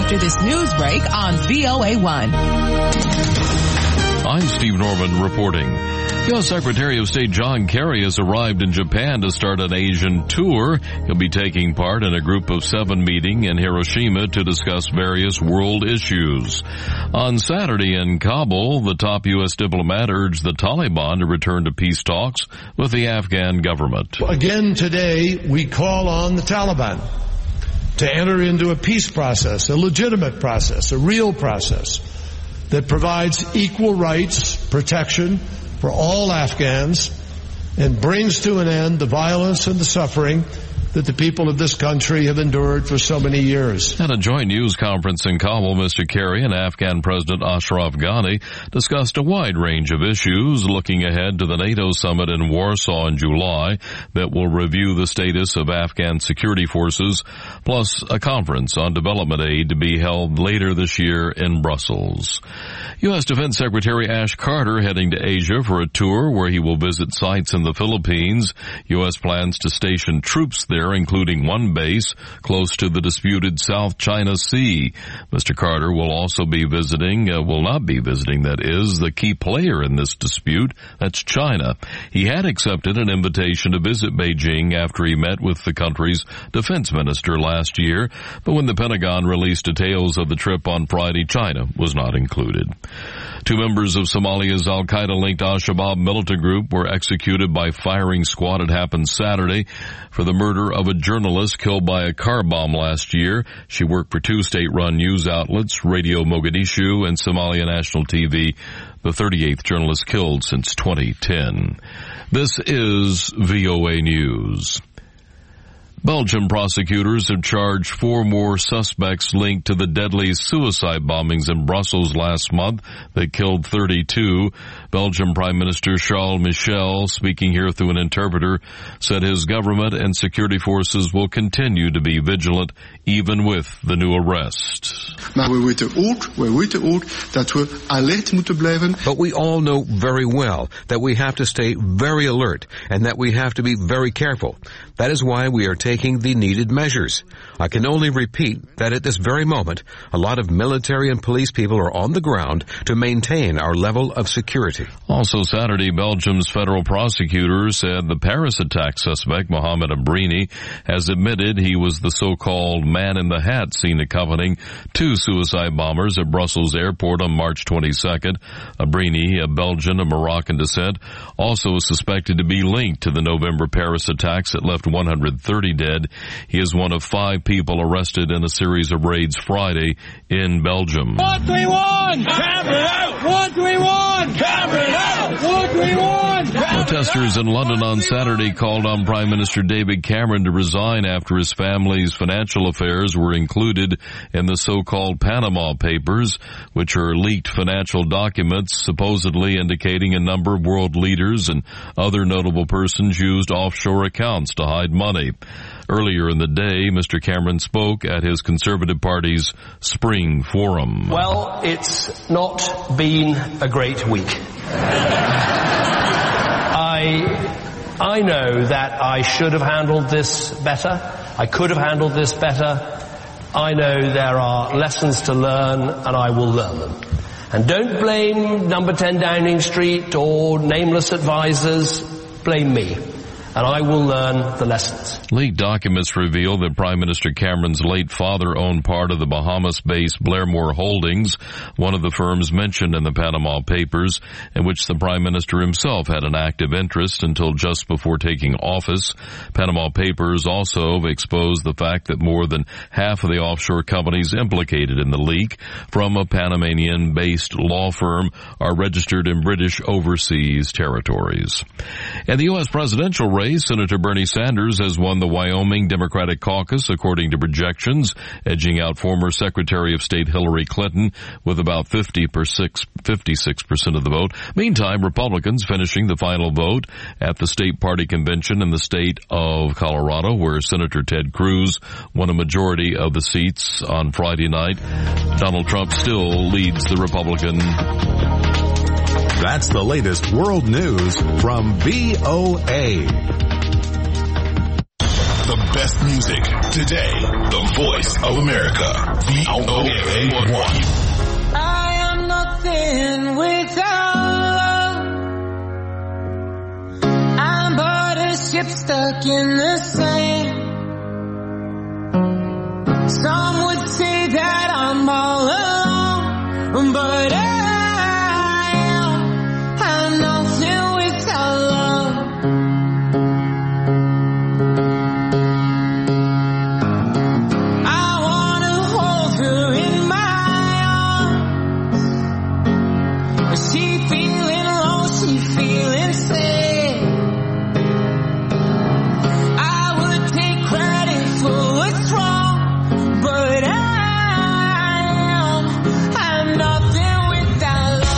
after this news break on VOA1. I'm Steve Norman reporting. U.S. Secretary of State John Kerry has arrived in Japan to start an Asian tour. He'll be taking part in a Group of 7 meeting in Hiroshima to discuss various world issues. On Saturday in Kabul, the top U.S. diplomat urged the Taliban to return to peace talks with the Afghan government. Again today, we call on the Taliban to enter into a peace process, a legitimate process, a real process that provides equal rights, protection for all Afghans, and brings to an end the violence and the suffering that the people of this country have endured for so many years. At a joint news conference in Kabul, Mr. Kerry and Afghan President Ashraf Ghani discussed a wide range of issues, looking ahead to the NATO summit in Warsaw in July that will review the status of Afghan security forces, plus a conference on development aid to be held later this year in Brussels. U.S. Defense Secretary Ash Carter heading to Asia for a tour where he will visit sites in the Philippines. U.S. plans to station troops there, including one base close to the disputed South China Sea. Mr. Carter will also be not be visiting, the key player in this dispute. That's China. He had accepted an invitation to visit Beijing after he met with the country's defense minister last year, but when the Pentagon released details of the trip on Friday, China was not included. 2 members of Somalia's al-Qaeda-linked Al-Shabaab militant group were executed by firing squad. It happened Saturday for the murder of a journalist killed by a car bomb last year. She worked for 2 state-run news outlets, Radio Mogadishu and Somalia National TV, the 38th journalist killed since 2010. This is VOA News. Belgian prosecutors have charged 4 more suspects linked to the deadly suicide bombings in Brussels last month that killed 32. Belgian Prime Minister Charles Michel, speaking here through an interpreter, said his government and security forces will continue to be vigilant even with the new arrest. Maar we weten ook dat we alert moeten blijven. But we all know very well that we have to stay very alert and that we have to be very careful. That is why we are taking the needed measures. I can only repeat that at this very moment, a lot of military and police people are on the ground to maintain our level of security. Also Saturday, Belgium's federal prosecutors said the Paris attack suspect, Mohamed Abrini, has admitted he was the so-called man in the hat seen accompanying 2 suicide bombers at Brussels airport on March 22nd. Abrini, a Belgian of Moroccan descent, also is suspected to be linked to the November Paris attacks that left 130 dead. He is one of 5 people arrested in a series of raids Friday in Belgium. What do we want? Cameron out! What do we want? Cameron out! What do we want? Protesters in London on Saturday called on Prime Minister David Cameron to resign after his family's financial affairs were included in the so-called Panama Papers, which are leaked financial documents supposedly indicating a number of world leaders and other notable persons used offshore accounts to hide money. Earlier in the day, Mr. Cameron spoke at his Conservative Party's Spring Forum. Well, it's not been a great week. I know that I should have handled this better. I could have handled this better. I know there are lessons to learn, and I will learn them. And don't blame number 10 Downing Street or nameless advisors. Blame me. And I will learn the lessons. Leaked documents reveal that Prime Minister Cameron's late father owned part of the Bahamas-based Blairmore Holdings, one of the firms mentioned in the Panama Papers, in which the Prime Minister himself had an active interest until just before taking office. Panama Papers also exposed the fact that more than half of the offshore companies implicated in the leak from a Panamanian-based law firm are registered in British overseas territories. And the U.S. presidential race, Senator Bernie Sanders has won the Wyoming Democratic Caucus according to projections, edging out former Secretary of State Hillary Clinton with about 56% of the vote. Meantime, Republicans finishing the final vote at the state party convention in the state of Colorado, where Senator Ted Cruz won a majority of the seats on Friday night. Donald Trump still leads the Republican. That's the latest world news from VOA. the best music. Today, the voice of America. VOA1. I am nothing without love. I'm but a ship stuck in the sand. Some would say that I'm all alone, but I'm nothing without love. I wanna hold her in my arms. She feeling low, she feeling sad. I would take credit for what's wrong, but I'm nothing without love.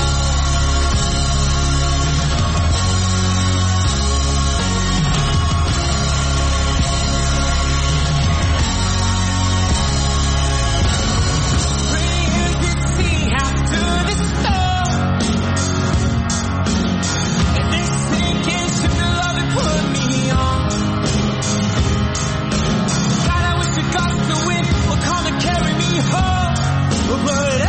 Brilliant to see after the storm, and this sinking ship of love that put me on. God, I wish the gusts of wind would come and carry me home, but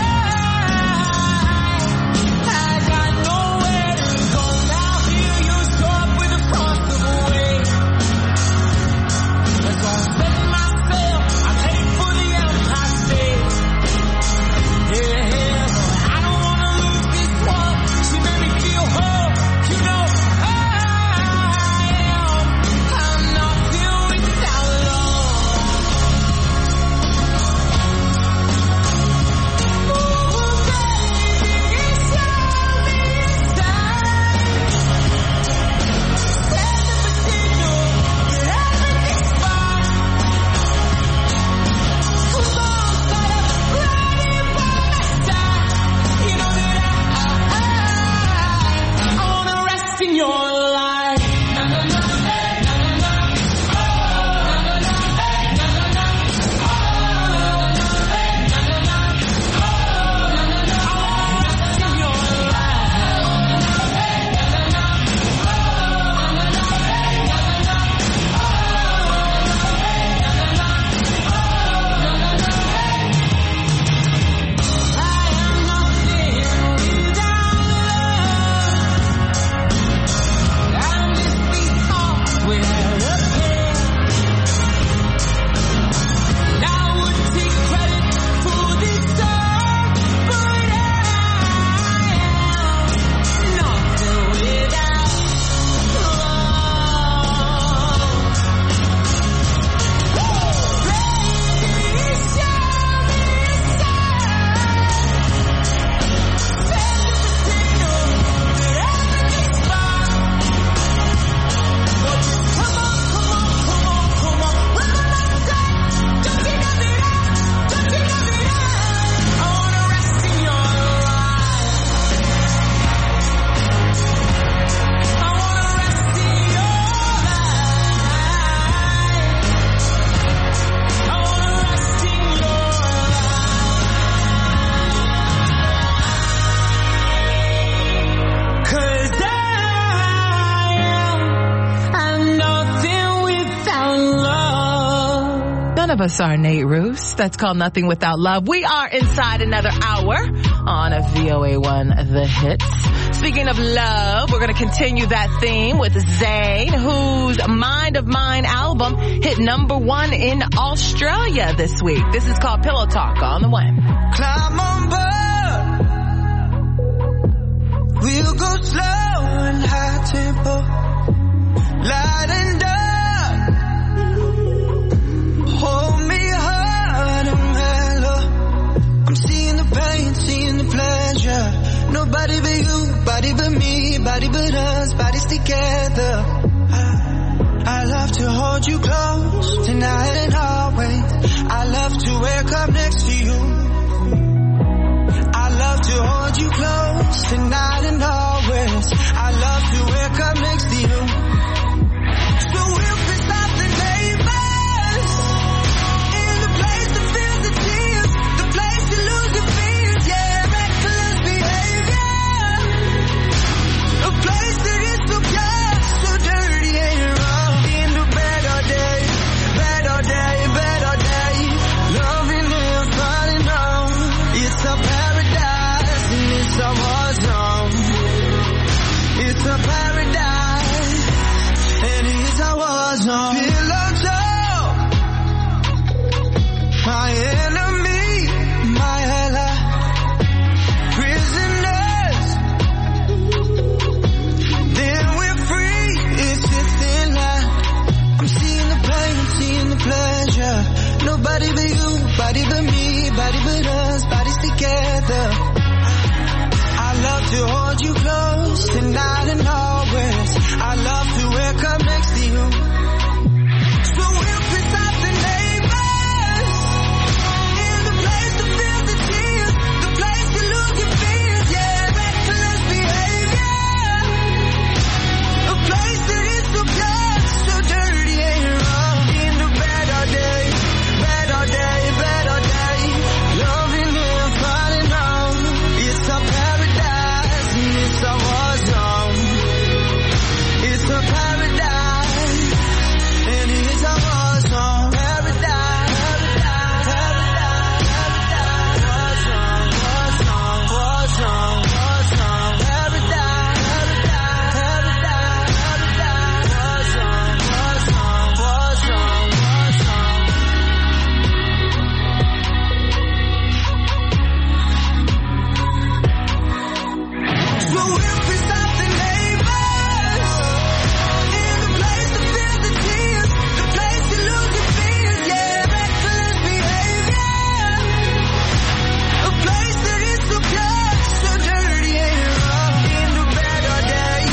I got nowhere to go now. Here you show up with a frost away. That's why I'm setting my sail. I'm heading for the Empire State. Yeah, I don't wanna lose this one. She made me feel whole. You know I'm nothing without love. Oh, baby, show me a sign. Send the signal that everything's fine. Come on, better ride by my side. You know that I wanna rest in your light. None of us are Nate Roos. That's called Nothing Without Love. We are inside another hour on a VOA1 The Hits. Speaking of love, we're going to continue that theme with Zayn, whose Mind of Mine album hit #1 in Australia this week. This is called Pillow Talk on the way. Climb on board. We'll go slow and high tempo. Light and dark. Hold me hard and mellow. I'm seeing the pain, seeing the pleasure. Nobody but you, body but me, body but us, bodies together. I love to hold you close tonight and always. I love to wake up next to you. I love to hold you close tonight and always. I love to wake up next to you. So we'll piss off the neighbors in the place that feels the tears, the place to lose your fears, yeah, reckless behavior, a place that is so pure, so dirty and rough. In the bed all day, Nobody but you, body but me, body but us, bodies together. I love to hold you close tonight and always. I love to wake up next to you. So we'll piss off the neighbors in the place to feel the tears, the place to lose your fears, yeah, reckless behavior, a place that is so pure, so dirty and wrong. In the bed all day, better day, loving and falling down. It's a paradise and it's a war zone. It's a paradise and it's a war zone. Paradise, paradise, war zone, war zone, war zone, war zone. Paradise, paradise, war zone, war zone, war zone, war zone. So we'll piss off the neighbors in the place to feel the tears, the place to lose your fears, yeah, reckless behavior, a place that is so pure, so dirty and wrong. In the bed all day,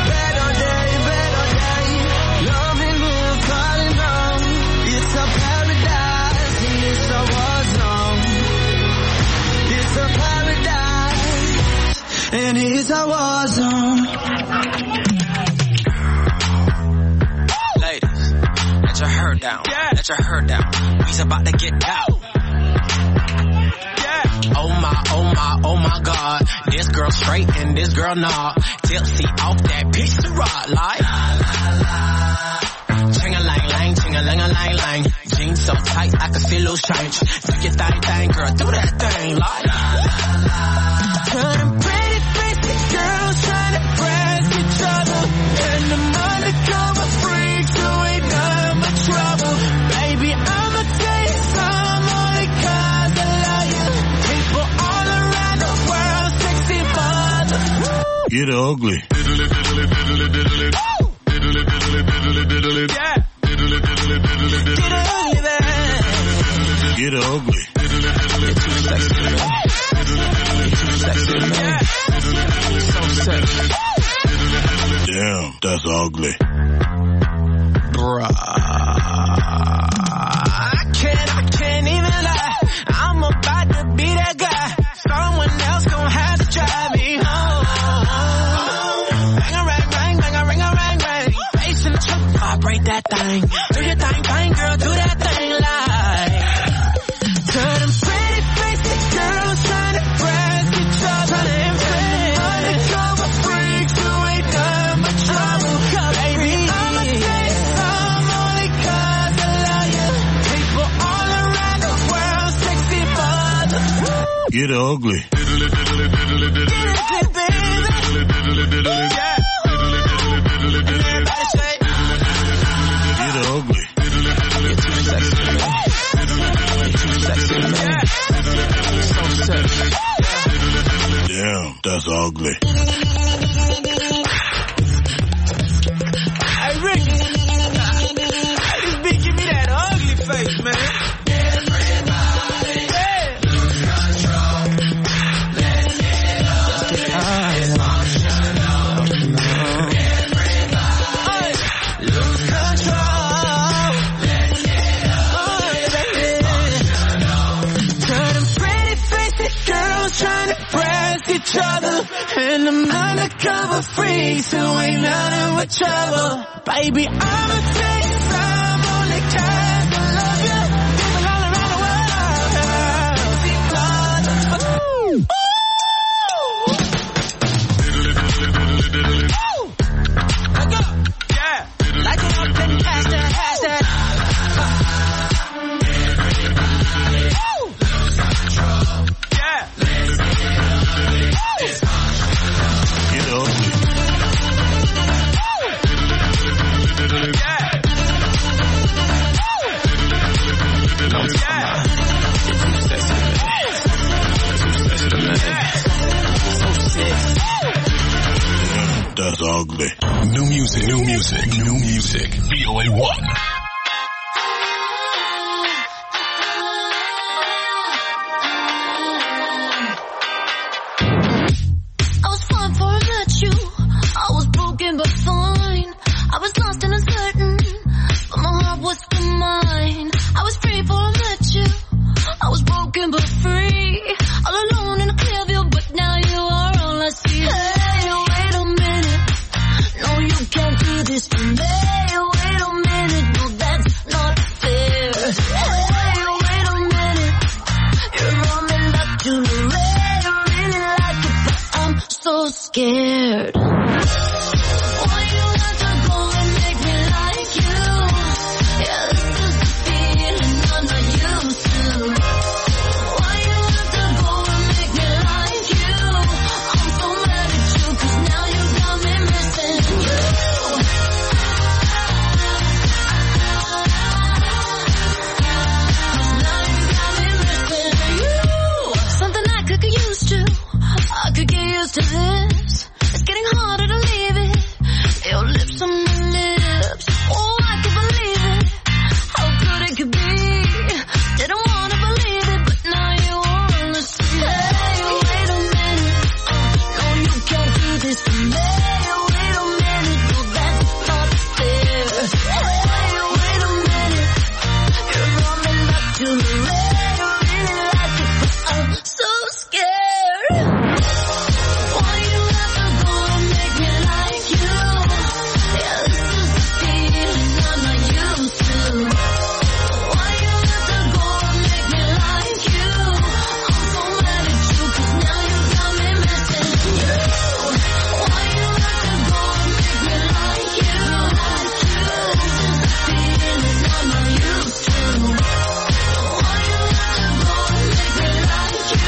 loving and falling down. It's a paradise and it's a war zone. It's a paradise and it's a war zone. Ladies, let your hair down. Let your hair down. We's about to get out. Oh my God. This girl straight and this girl not. Tipsy off that piece of rock like. Ching-a-lang-lang, ching-a-lang-a-lang-lang. Jeans so tight I can see loose change. Do your thing, girl, do that thing like. Turning pretty faces, girls trying to press each other, and the undercover freaks who ain't done but trouble. Baby, I'ma tell you some only 'cause I love you. People all around the world, sexy mother. Get ugly. Yeah. Get ugly, man. Get ugly. You're too sexy, man. You're too sexy, man. So sexy. Damn, that's ugly. Bruh. I can't even lie. I'm about to be that guy. Someone else gon' have to drive me home. Bang a rang, rang, bang a ring a rang, rang. Face in the truck, vibrate that thing. Do your thing, girl, do that thing like. Turn them pretty faces, girls trying to press each other. Undercover freaks who ain't done but trouble. Baby, I'ma tell you some only 'cause I love you. People all around the world, sexy mother. Get ugly. Get ugly, baby. Yeah. Everybody say, Get ugly. you're too sexy, man. You're too sexy, man. So sexy. Damn, that's ugly. Hey, Rick. Hey, this bitch give me that ugly face, man. Each other and I'm undercover freaks who ain't nothing but trouble. Baby, I'ma tell you some only 'cause I love you. People all around the world. Like up, yeah. Like it up and pass that. Get ugly. That's ugly. New music. VOA 1. scared. Why you have to go and make me like you? Yeah, this is the feeling I'm not used to. Why you have to go and make me like you? I'm so mad at you, 'cause now you got me missing you. Something I could get used to. I could get used to this. It's getting harder to leave it. Your lips on my lips. Oh, I can believe it. How good it could be. Didn't wanna believe it, but now you wanna see. Hey, wait a minute. No, you can't do this to me. Wait a minute. No, that's not fair. Hey, wait a minute. You brought me back to the red. So scared. Why you have to go and make me like you? Yeah, this is the feeling I'm not used to. Why you have to go and make me like you? I'm so mad at you, 'cause now you got me missing you. Why you have to go and make me like you? This is the feeling I'm not used to. Why you have to go and make me like you?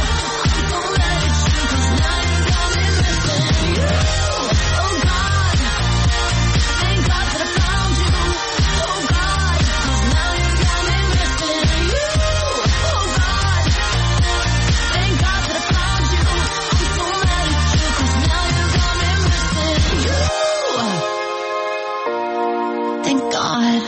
Thank God.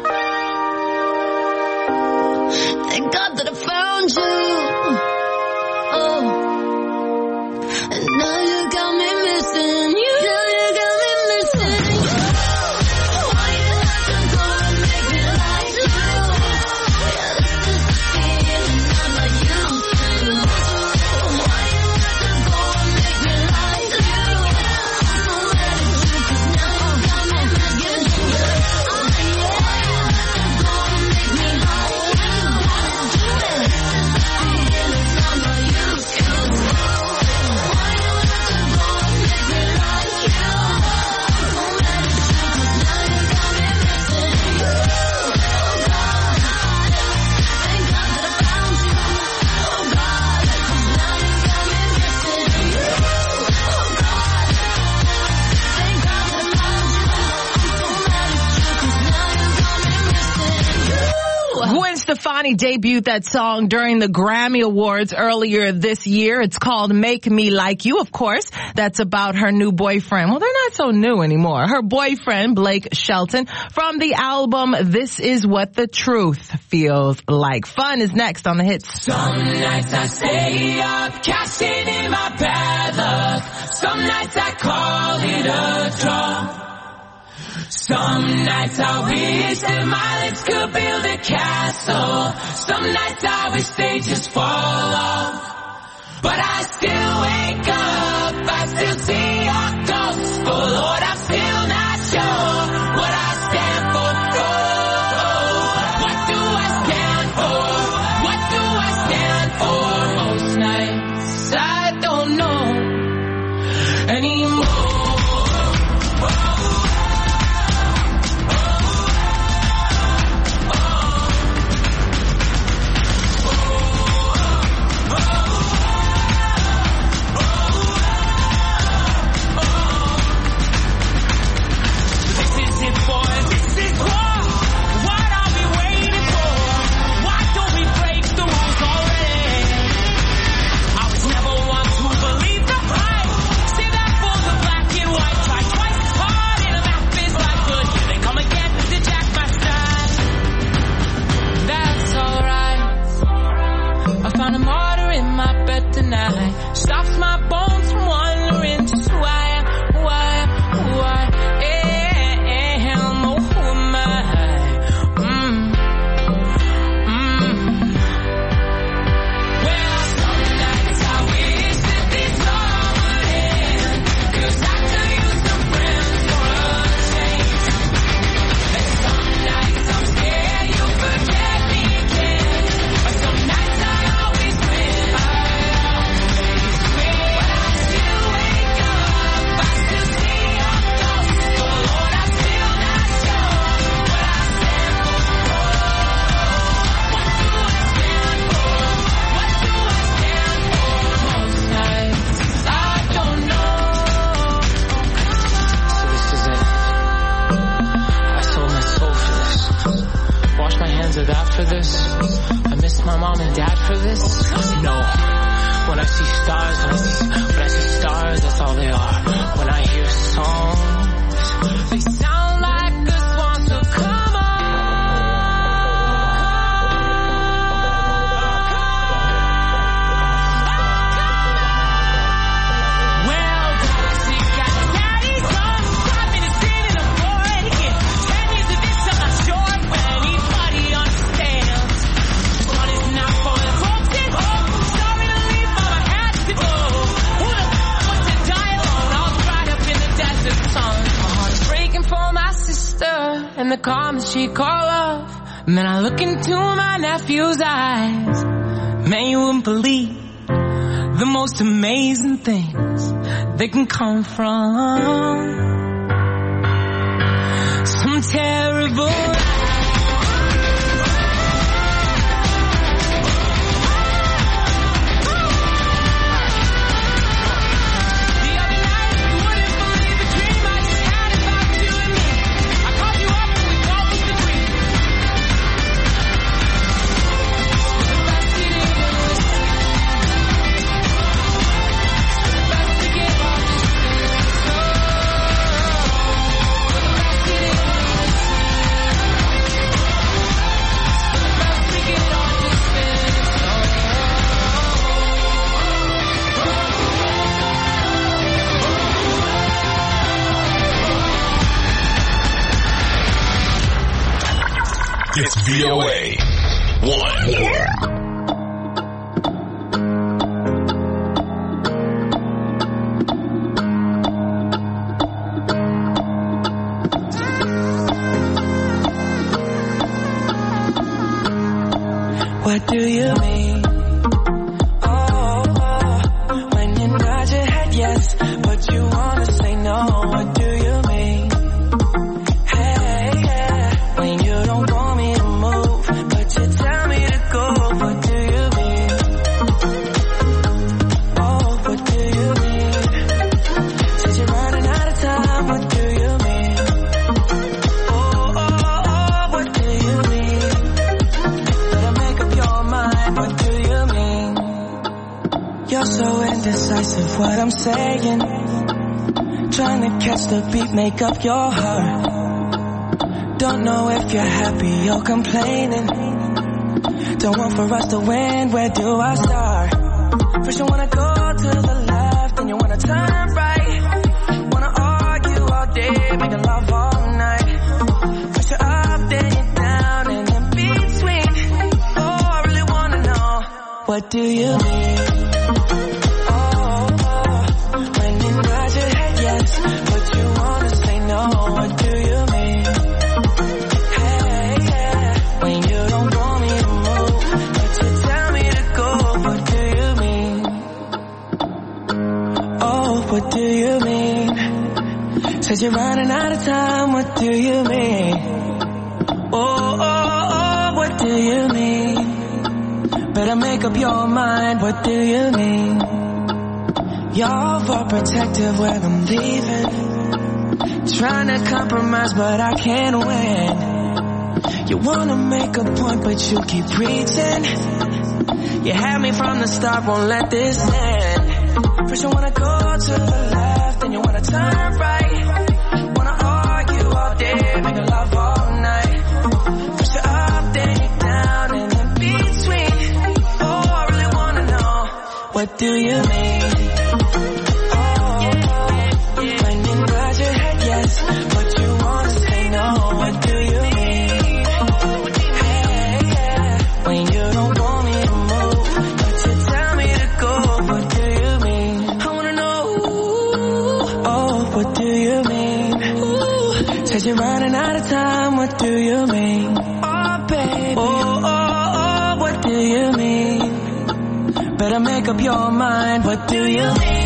Thank God that I found you. Oh. And now you got me missing you. Now you got me missing you. Why you have to go and make me like you? Yeah, this is the feeling I'm not used to. Why you have to go and make me like you? I'm so mad at you, 'cause now you got me missing you. Why you have to go and make me like you? This is the feeling I'm not used to. Why you have to go and make me like you? I'm so mad at you, 'cause now you got me missing you. Oh God, thank God that I found you. Oh God, 'cause now you got me missing you. Oh God, thank God that I found you. I'm so mad at you, 'cause now you got me missing you. Gwen Stefani debuted that song during the Grammy Awards earlier this year. It's called Make Me Like You. Of course, that's about her new boyfriend. Well, they're not so new anymore. Her boyfriend, Blake Shelton, from the album This Is What the Truth Feels Like. Fun is next on the hits. Some nights I stay up, cashing in my bad luck. Some nights I call it a draw. Some nights I wish that my lips could build a castle. Some nights I wish they just fall off. But I still wake up, I still see your ghost. Oh Lord, I'm still not sure what I stand for. Oh, what do I stand for? What do I stand for? Most nights I don't know anymore. Is it after this? I miss my mom and dad for this? No. When I see stars, that's all they are. When I hear songs, they sound like a swan, so come on. Well, she got daddy son, brought me to sin in a board again. 10 years of this, I'm not sure when anybody understands. This one is not for the broken. Sorry to leave, but I had to go. Who the fuck wants to die alone? All dried up in the desert sun. My heart is breaking for my sister and the calm she call love. And then I look into my nephew's eyes. Man, you wouldn't believe the most amazing things that can come from some terrible. It's VOA 1. What do you mean? Oh, when you nod your head yes, but you wanna say no. What do you mean? Hey, yeah, when you don't want me to move, but you tell me to go. What do you mean? Oh, what do you mean? Since you're running out of time, what do you mean? Oh, what do you mean? Better make up your mind, what do you mean? You're so indecisive, what I'm saying. Trying to catch the beat, make up your heart. Don't know if you're happy or complaining. Don't want for us to win, where do I start? First you wanna go to the left, then you wanna turn right. Wanna argue all day, making love all night. First you're up, then you're down, and in between. Oh, I really wanna know, what do you mean? When you nod your head yes, but you wanna say no. What do you mean? Hey, yeah, when you don't want me to move, but you tell me to go. What do you mean? Oh, what do you mean? Said you're running out of time. What do you mean? Oh, what do you mean? Better make up your mind. What do you mean? You're overprotective when I'm leaving. Trying to compromise, but I can't win. You wanna make a point, but you keep preaching. You had me from the start, won't let this end. First you wanna go to the left, then you wanna turn right. Wanna argue all day, make love all night. First you're up, then you're down, and in between. Oh, I really wanna know, what do you mean? When you nod your head yes, but you wanna say no. What do you mean? Hey, yeah, when you don't want me to move, but you tell me to go. What do you mean? I wanna know. Oh, what do you mean? Said you're running out of time. What do you mean? Oh, baby. Oh, what do you mean? Better make up your mind. What do you mean?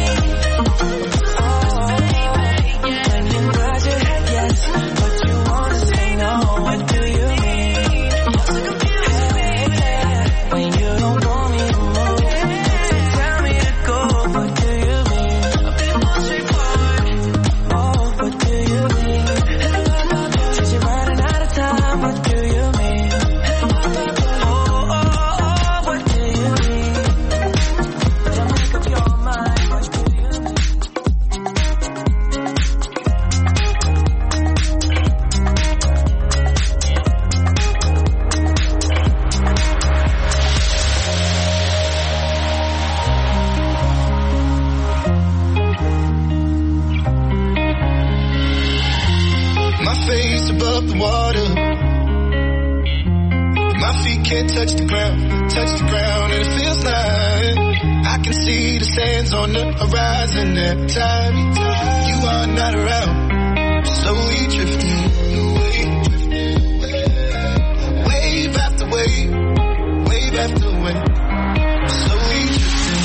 My feet can't touch the ground, and it feels like I can see the sands on the horizon every time you are not around. Slowly drifting away, wave after wave, wave after wave. Slowly drifting,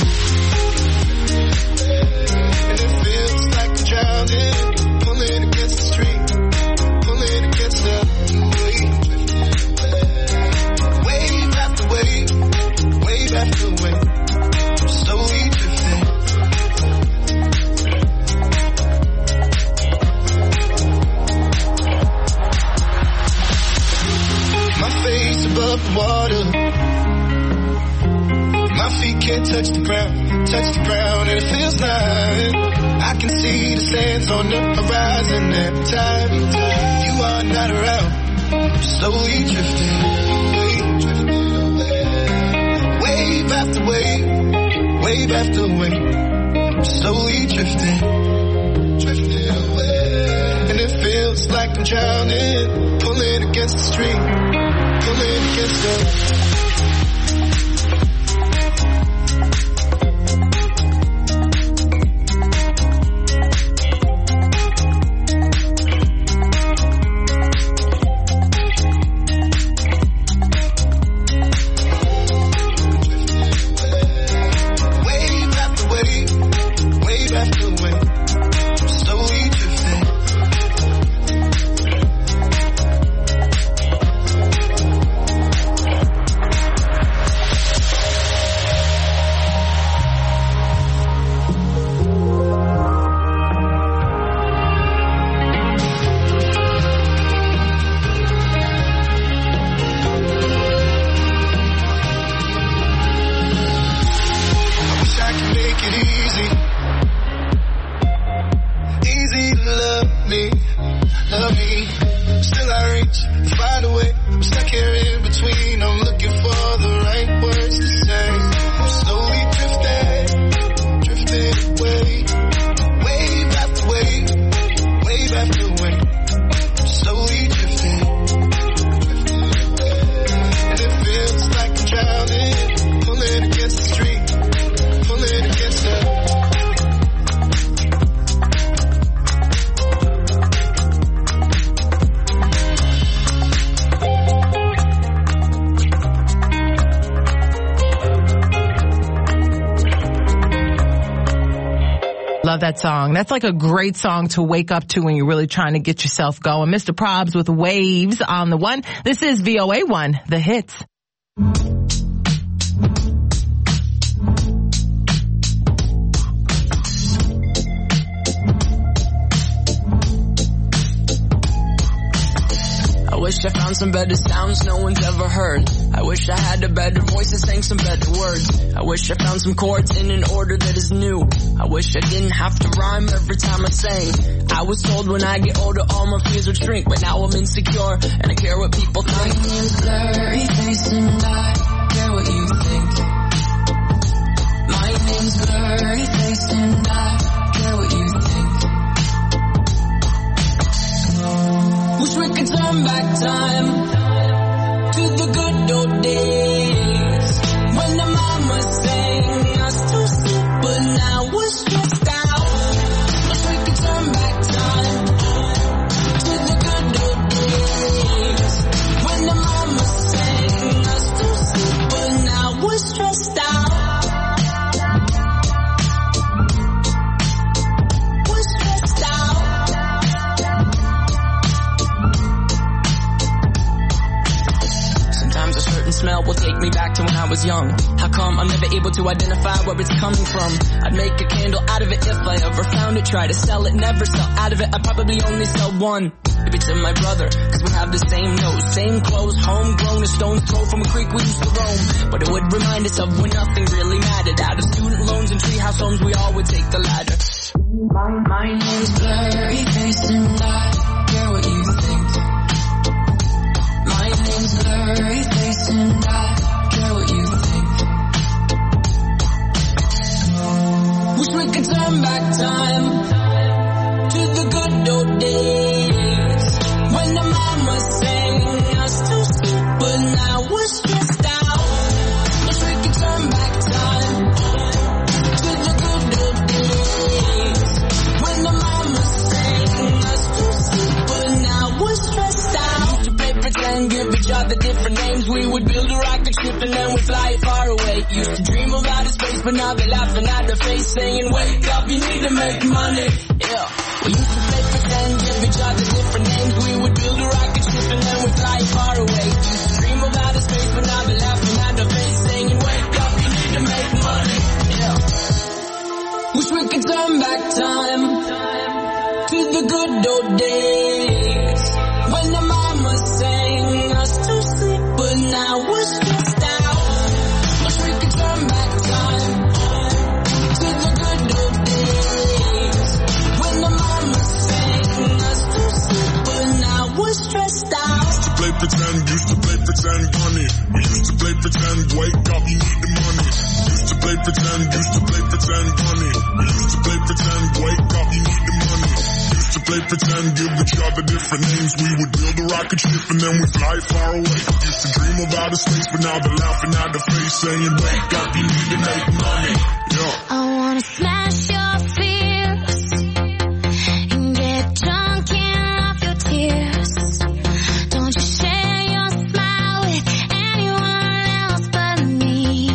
and it feels like I'm drowning, pulling against the stream, pulling against the wave. Wave after wave, wave after wave. Slowly drifting. My face above the water. My feet can't touch the ground, and it feels like I can see the sands on the horizon every time you are not around. Slowly drifting away, wave after wave, wave after wave. Slowly drifting away, and it feels like I'm drowning, pulling against the stream, pulling against the. That song. That's like a great song to wake up to when you're really trying to get yourself going. Mr. Probs with Waves on the one. This is VOA1, The Hits. I wish I found some better sounds no one's ever heard. I wish I had a better voice that sang some better words. I wish I found some chords in an order that is new. I wish I didn't have to rhyme every time I sang. I was told when I get older all my fears would shrink, but now I'm insecure and I care what people think. My name's blurry face and I care what you think. My name's blurry face and I care what you think. Wish we could turn back time to the good old days when the mama sang us to sleep, but now we're stressed out. Wish we could turn back time to the good old days when the mama sang us to sleep, but now we're stressed out. Smell will take me back to when I was young. How come I'm never able to identify where it's coming from? I'd make a candle out of it if I ever found it. Try to sell it, never sell out of it. I'd probably only sell one. Maybe to my brother, cause we have the same nose, same clothes, homegrown, a stone's throw from a creek we used to roam. But it would remind us of when nothing really mattered. Out of student loans and treehouse homes, we all would take the ladder. My name's blurry face and I care what you think. My name's blurry face and I care what you think. Wish we could turn back time to the good old days when the mama sang us to sleep, but now we're was stressed out. Wish we could turn back time to the good old days when the mama sang us to sleep, but now we're stressed out. Used to play pretend, give each other different names. We would build a rocket ship and then we'd fly it far away. Used to dream of outer space, but now they're laughing at the face, saying, wake up, you need to make money. Yeah. We used to play pretend, give each other different names. We would build a rocket ship and then we'd fly it far away. Used to dream of outer space, but now they're laughing at the face, saying, wake up, you need to make money. Yeah. Wish we could turn back time to the good old days when the mama sang us to sleep, but now we're stressed out. Wish we could turn back time to the good old days when the mama sang us to sleep, but now we're stressed out. Used to play pretend, money. We used to play pretend, wake up, you need the money. Used to play pretend, money. We used to play pretend, wake up, you need the money. Used to play pretend, give each other different names. We would build a rocket ship and then we'd fly far away. Used to dream of outer space, but now they're laughing at the face, saying, wake up, you need to make money. Yeah. I wanna smash your fears and get drunk and off your tears. Don't you share your smile with anyone else but me.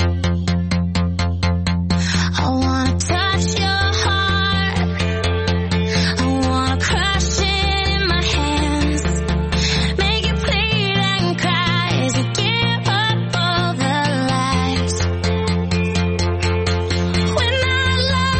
I wanna touch your heart. I wanna crush it in my hands. Make you bleed and cry as you give up all the lies. When our love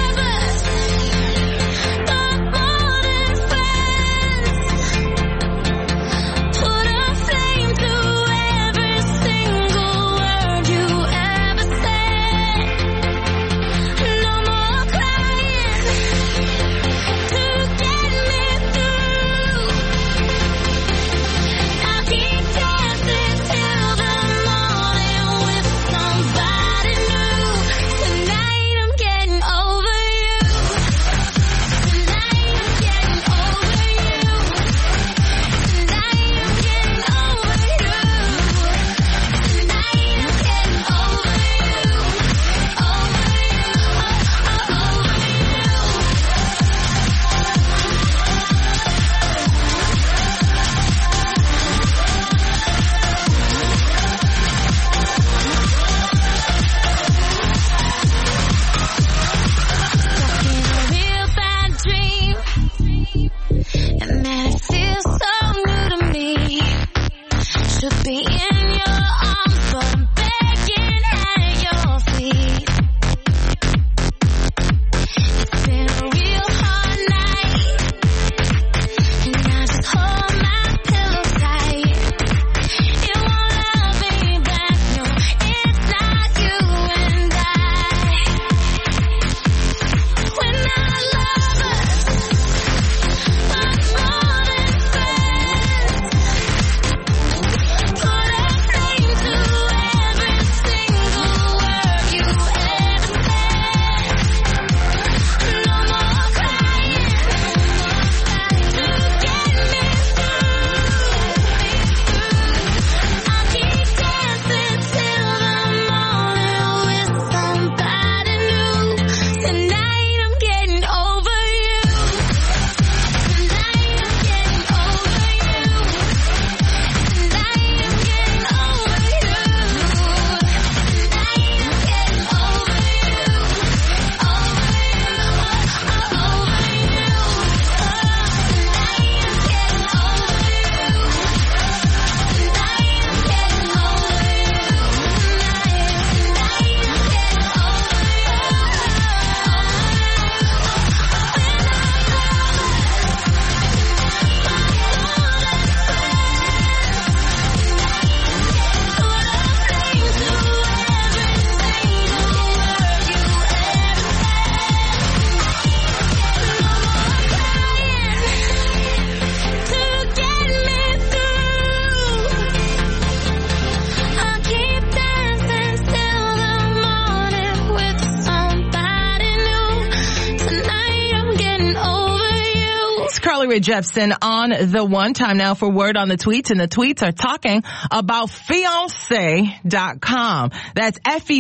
Myra Jepson on the one. Time now for word on the tweets, and the tweets are talking about Fiance.com. That's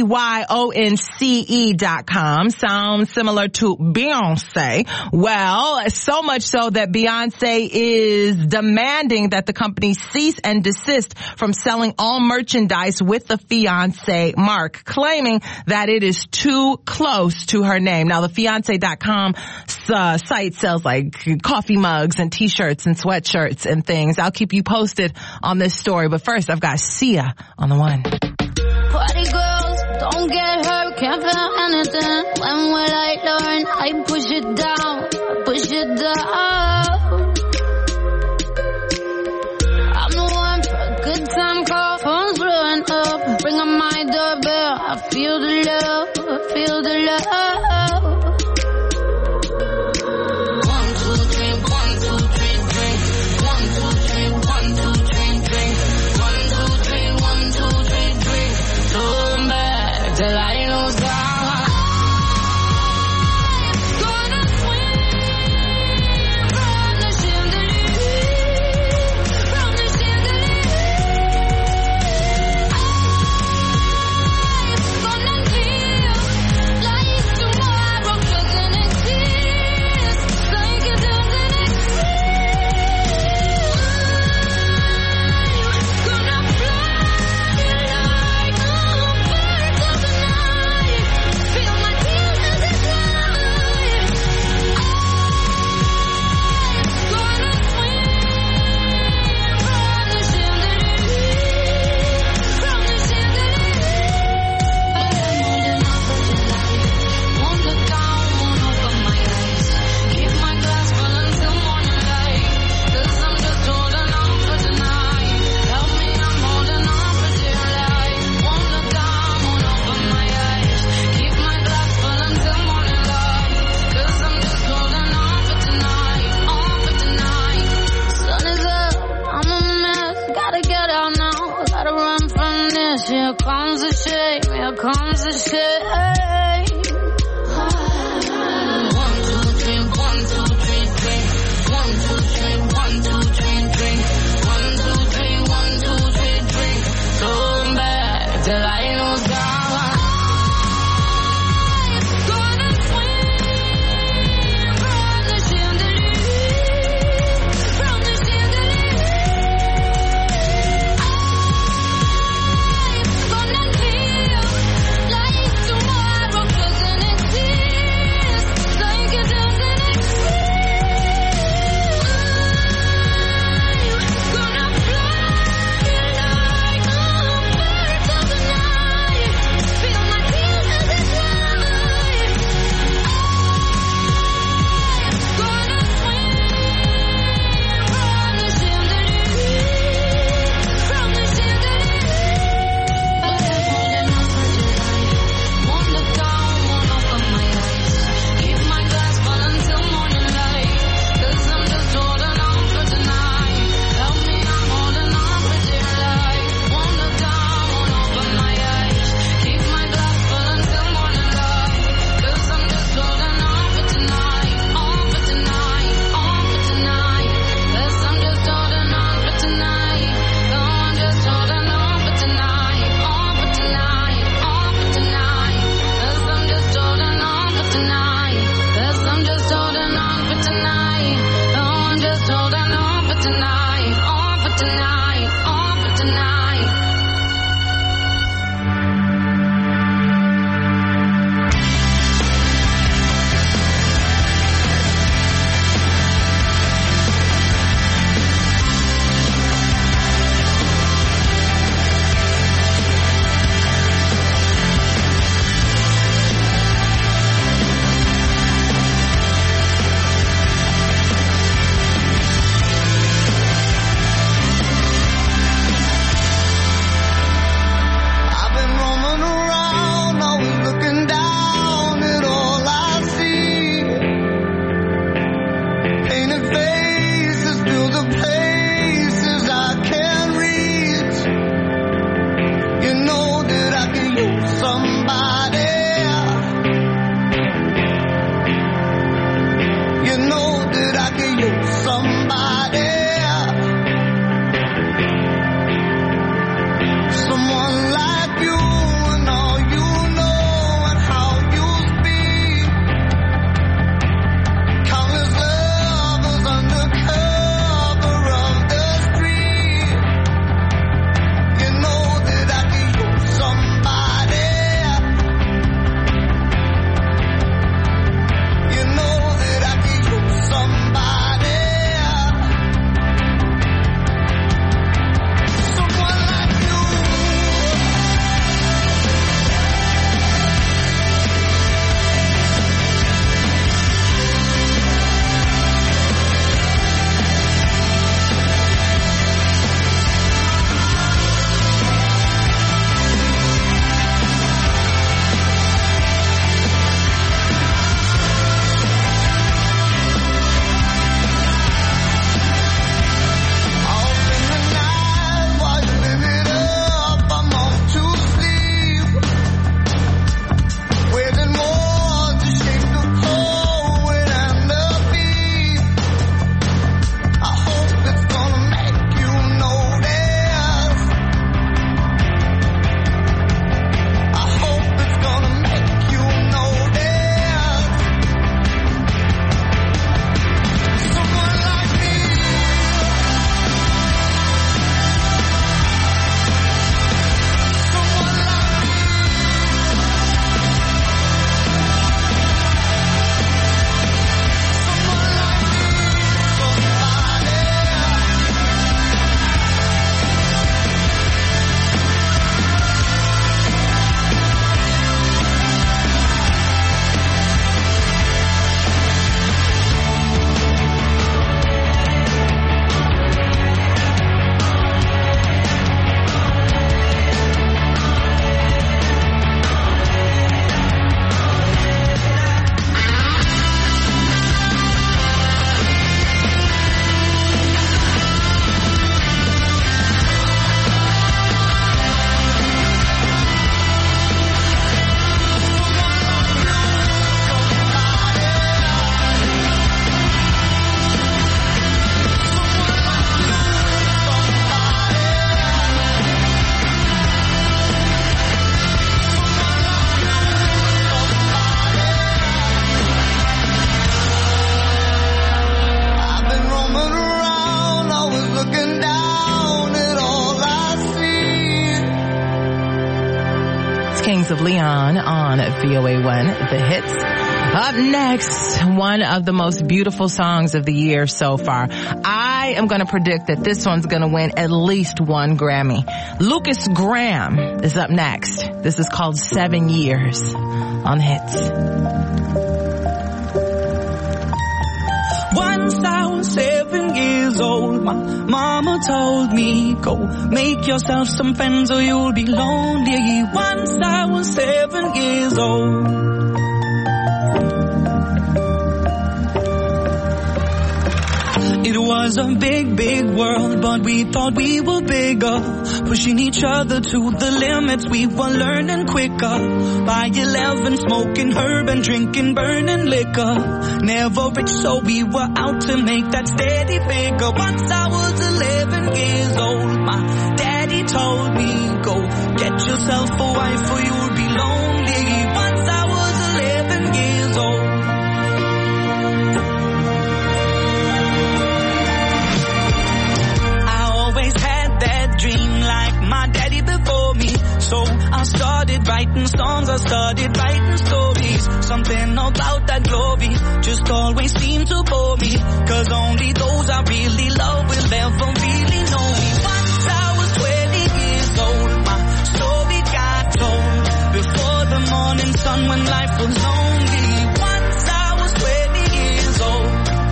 FEYONCE.com. Sounds similar to Beyonce. Well, so much so that Beyonce is demanding that the company cease and desist from selling all merchandise with the Fiance mark, claiming that it is too close to her name. Now, the Fiance.com site sells like coffee mugs and t-shirts and sweatshirts and things. I'll keep you posted on this story, but first I've got Sia on the one. Party girls, don't get hurt, can't feel anything. When will I learn? I push it down, push it down. I'm the one for a good time call, phone's blowing up. Bring on my doorbell, I feel the love, I feel the love. 1, 2, 3, 1, 2, 3, drink. 1, 2, 3, 1, 2, 3, drink. 1, 2, 3, 1, 2, 3, drink. Turn back till I lose down. Gonna swim from the chandelier, from the chandelier. Gonna feel like tomorrow doesn't exist, like it doesn't exist. Gonna fly like a bird of the night. Feel my tears as they fly. Gonna swim from the chandelier, from the chandelier. But I'm holding on for dear life. Won't look down, won't open my eyes. Keep my glass full until morning light. 'Cause I'm just holding on for tonight. Help me, I'm holding on for dear life. Won't look down, won't open my eyes. Keep my glass full until morning light. 'Cause I'm just holding on for tonight, on for tonight. Sun is up, I'm a mess. Gotta get out now, gotta run from this. Here comes the shame, here comes the shame. 1, 2, 3, 1, 2, 3, drink. 1, 2, 3, 1, 2, 3, drink. 1, 2, 3, 1, 2, 3, drink. Turn back till I lose down. Gonna swim from the chandelier, from the chandelier. Gonna feel like tomorrow doesn't exist, like it doesn't exist. Gonna fly like a bird of the night. Kings of Leon on VOA1, The Hits. Up next, one of the most beautiful songs of the year so far. I am going to predict that this one's going to win at least one Grammy. Lucas Graham is up next. This is called 7 Years on The Hits. Once I was 7 years old, my mama told me, go make yourself some friends or you'll be lonely. Once I was 7 years old. It was a big, big world, but we thought we were bigger. Pushing each other to the limits, we were learning quicker. By 11, smoking herb and drinking burning liquor. Never rich, so we were out to make that steady figure. Once I was 11 years old, my daddy told me, go get yourself a wife or you'll be lonely. Once I was 11 years old. Dream like my daddy before me. So I started writing songs, I started writing stories. Something about that glory just always seemed to bore me. Cause only those I really love will ever really know me. Once I was 20 years old, my story got told. Before the morning sun when life was lonely. Once I was 20 years old.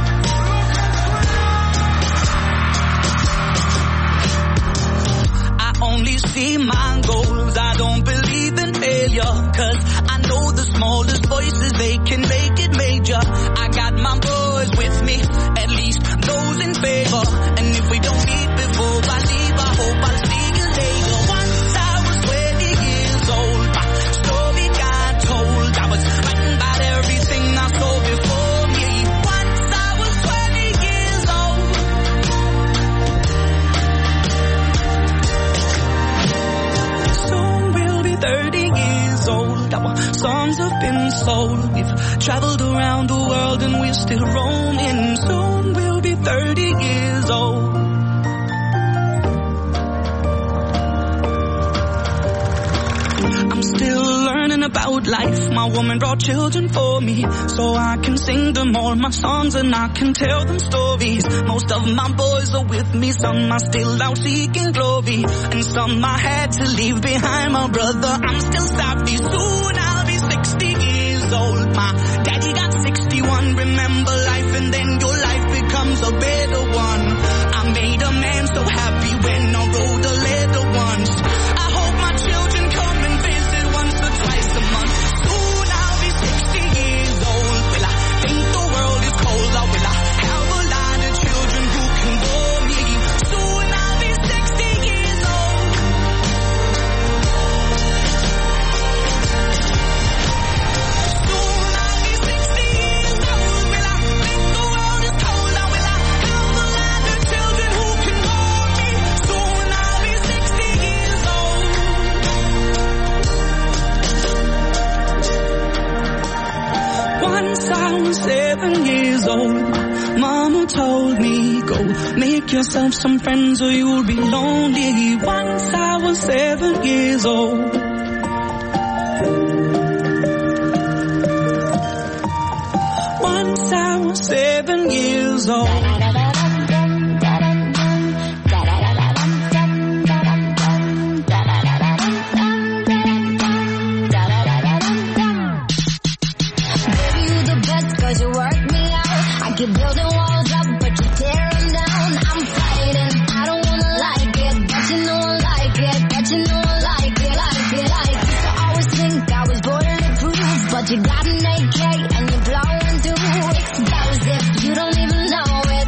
Only see my goals, I don't believe in failure. Cause I know the smallest voices, they can make it major. I got my boys with me, at least those in favor. And if we don't meet before I leave, I hope I'll see you later. Once I was 20 years old, my story got told. I was writing about everything I saw before me. Once I was 20 years old. Soon we'll be 30 years old. Our songs have been sold. We've traveled around the world and we're still roaming. Soon we'll be 30 years old. I'm still learning about life. My woman brought children for me, so I can sing them all my songs and I can tell them stories. Most of my boys are with me, some are still out seeking glory, and some I had to leave behind. My brother, I'm still savvy. Soon I'll be 60 years old. My daddy got 61. Remember life and then your life becomes a better one. I made a man so happy when I wrote a letter once. I hope my children come and visit once or twice a month. Soon I'll be 60 years old. Will I think the world is cold, or will I have a lot of children who can bore me? Soon I'll be 60 years old. Soon I'll be 60 years old. Will I think the world is cold, or will I have a lot of children who can bore me? Soon I'll be 60 years old. Once I was 7 years old, mama told me, go make yourself some friends or you'll be lonely. Once I was 7 years old. Once I was 7 years old. Cause you work me out. I keep building walls up, but you tear them down. I'm fighting, I don't wanna like it, but you know I like it, but you know I like it, like it, like it. Used to always think I was bulletproof, but you got an AK and you're blowing through explosive. You don't even know it,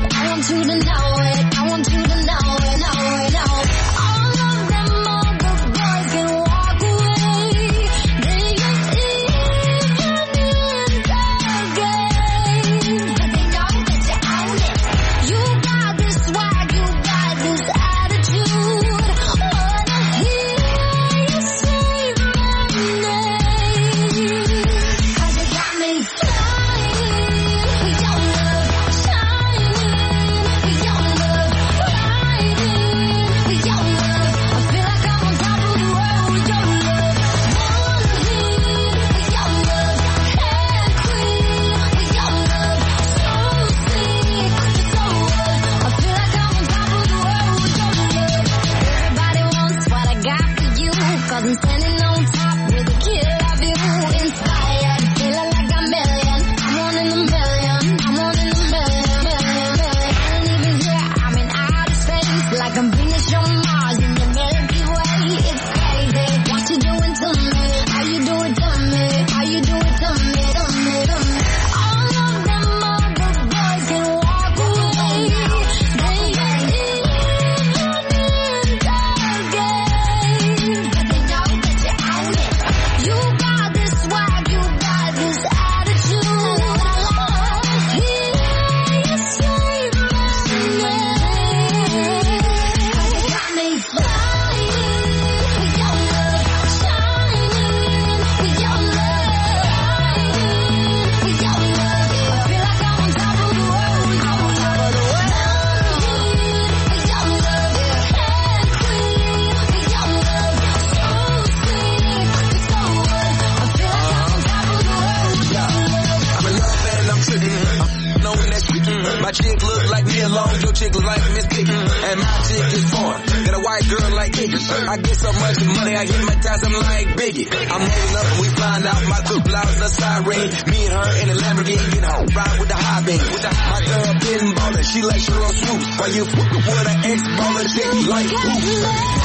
stars and standing on top with a killer view. Inspired, feeling like a million. I'm one in a million. I'm one in a million, million, million. I ain't even here, I'm in outer space. Like I'm Venus on Mars in the Milky Way. It's crazy what you doing to me. How you do it to me? How you do it to me? To me, to me. All of them other boys can walk away. They ain't even in the game, but they know that you own it. You got this swag, you got this attitude. Hear you say my name. 'Cause you got me flying with your love, shining with your love, with your love. I feel like I'm on top of the world, on top of the world. With your love, head queen, with your love, so sweet, so good. I feel like I'm on top of the world, with your love. I'm in love and I'm tripping. I'm knowing that shit. My chick look like me alone, your chick look like Miss Piggy. And my chick is foreign. Got a white girl like Iggy. I get so much money, I hypnotize, I'm like Biggie. I'm rolling up and we flying out, my coupe loud as a siren. Me and her in a Lamborghini, get home, ride with the high beam. My girl been ballin', she like she on swoop. While you fuckin' with an ex-baller chick like whoop.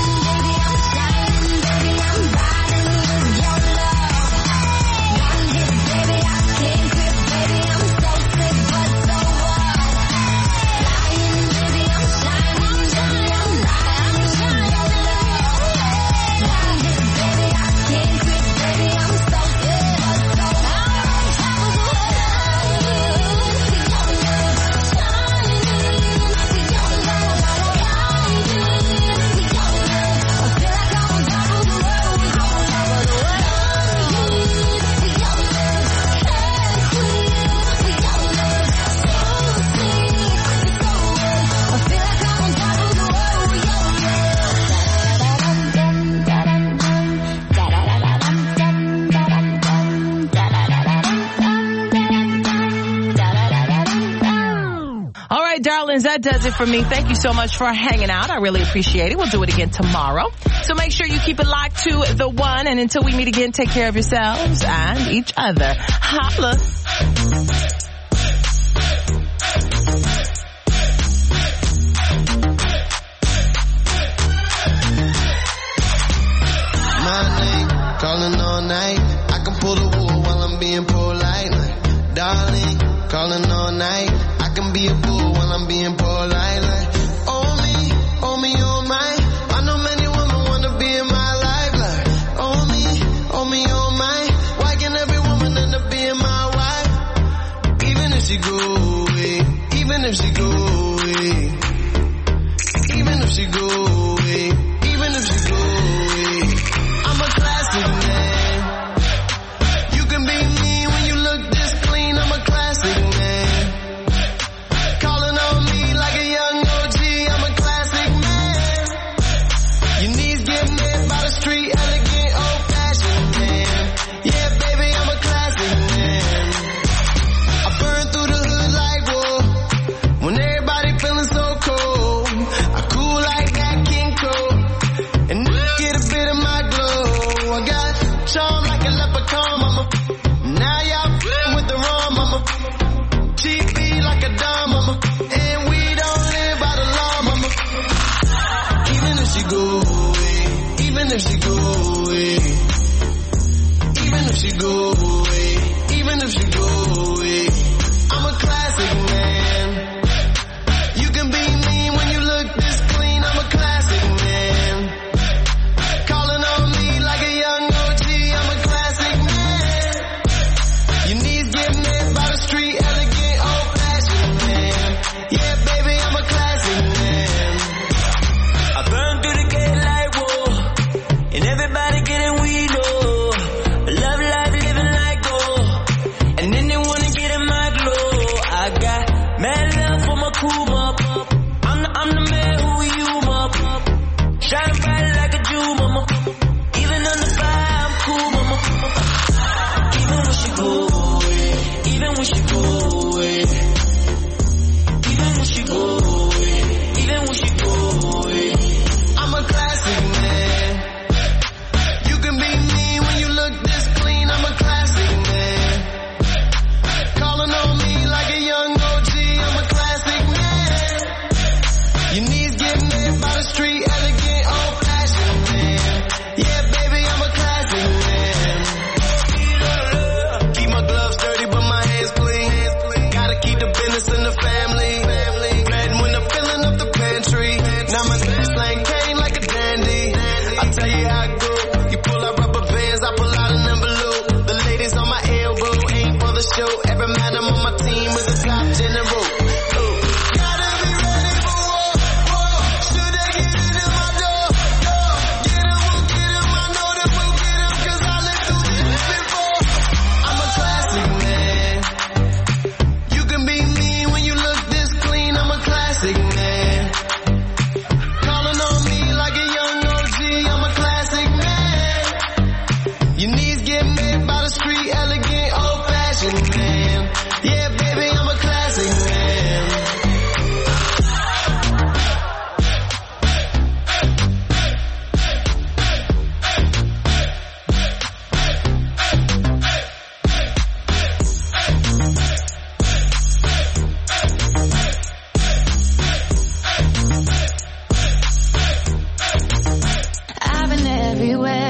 Darlings, that does it for me. Thank you so much for hanging out. I really appreciate it. We'll do it again tomorrow. So make sure you keep it locked to the one. And until we meet again, take care of yourselves and each other. Holla. My name, calling all night. I can pull the wool while I'm being polite. Like, darling, calling all night. I can be a fool while I'm being polite. Like, oh me, oh my. I know many women wanna be in my life. Like, oh me, oh my. Why can every woman end up being my wife? Even if she go away, even if she go away, even if she go away, even if she go away. I'm a classic man. You can be mean when you look this clean. I'm a classic man. Calling on me like a young OG. I'm a classic man. Your knees get met by the street, elegant, old-fashioned man. Yeah, baby, I'm a classic man. I burn through the hood like wool. When everybody feeling so cold, I cool like that King Cole. And get a bit of my glow. I got charm like a leprechaun, mama. Now y'all with the rum, mama. TV like a dime, mama. And we don't live by the law, mama. Even if she go away, even if she go away, even if she go away, even if she go away, I'm a classic man. You can be mean when you look this clean. I'm a classic man. Calling on me like a young OG. I'm a classic man. Your knees get met by the street, elegant, old-fashioned man. Yeah, baby, I'm a classic man. I burn through the gate like wool, and everybody getting weed low. Love life, living like gold, and then they wanna get in my I go. You pull out rubber bands, I pull out an envelope. The ladies on my elbow ain't for the show. Every man I'm on my team is a top general. Gotta be ready for war. Should they get into my door? Get 'em, we'll get 'em. I know that we'll get 'em, 'cause I lived through this before. I'm a classic man. You can be mean when you look this clean. I'm a classic man. Calling on me like a young OG. I'm a classic man. Your knees get made by the street, elegant, old-fashioned man. Yeah, baby, I'm a classic man. I've been everywhere.